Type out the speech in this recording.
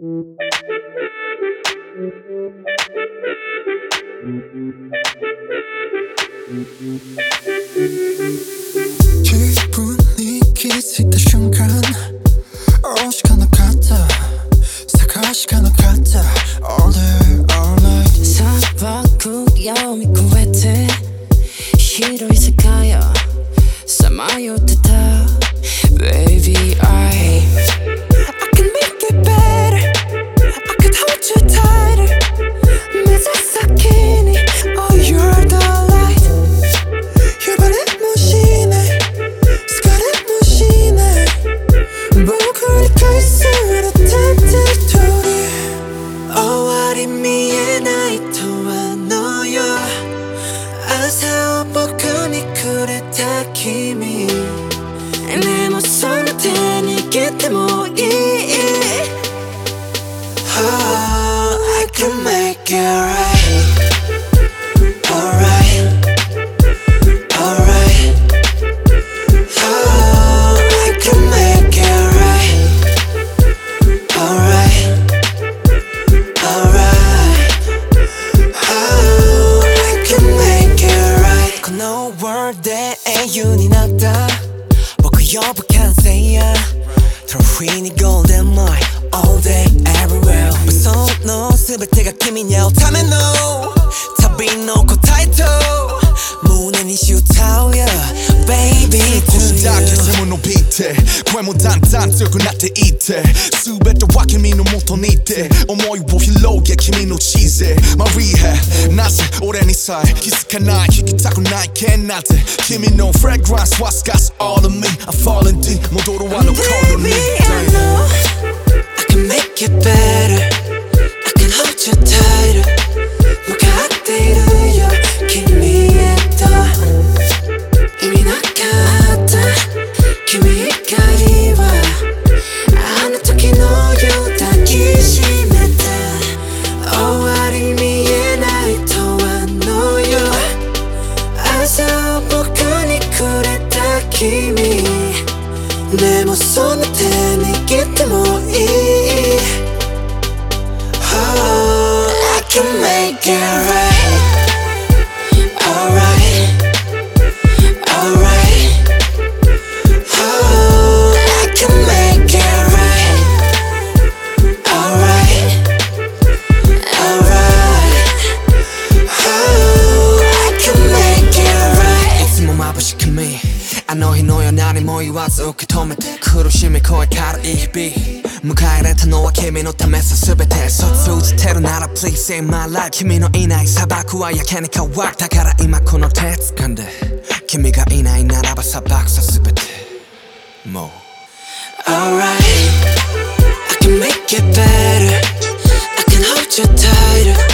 기분이 기색된 순간 시간은 같아 사가 시간은 같아 All day all night 사바꾸야미 쿠웨테 히로 이세카야 사마요테타 Baby I can make it better I could hold you tighter 미사사키니 Oh you're the light 혈관에 무심해 스카렛 무심해 목을 갈수록 temptation終わり見えないとはのよ朝を僕にくれた君でもその手握ってもいい Oh, I can make it right Alright Alright Oh, I can make it right Alright Alright Oh, I can make it right この world で英雄になった僕呼ぶ完成やトロフィーにゴールデンマイ All day everywhere その全てが君に会うための旅の答えと胸に歌うよ Baby 少しだけ背のビート声もだんだん強くなっていって全ては君の元にいて思いを広げ君の地図マリーなぜ俺にさえ気づかない引きたくない剣なんて君のフレグランスは透かす All of me I'm falling deep 戻るあの頃に Baby I know I can make it better I can hold you tighter 向かっているよ君へと意味なかった君以外はあの時のよう抱きしめて終わり見えないとはのよ朝を僕にくれた君でもその手握ってもいい Oh, I can make it right Alright Alright Oh, I can make it right Alright Alright Oh, I can make it right いつも眩しく見あの日のよ何も言わず受け止めて苦しみ声軽い日々迎え入れたのは君のためさ全てそう通じてるなら Please save my life 君のいない砂漠はやけに乾くだから今この手掴んで君がいないならば砂漠さ全てもう Alright I can make it better I can hold you tighter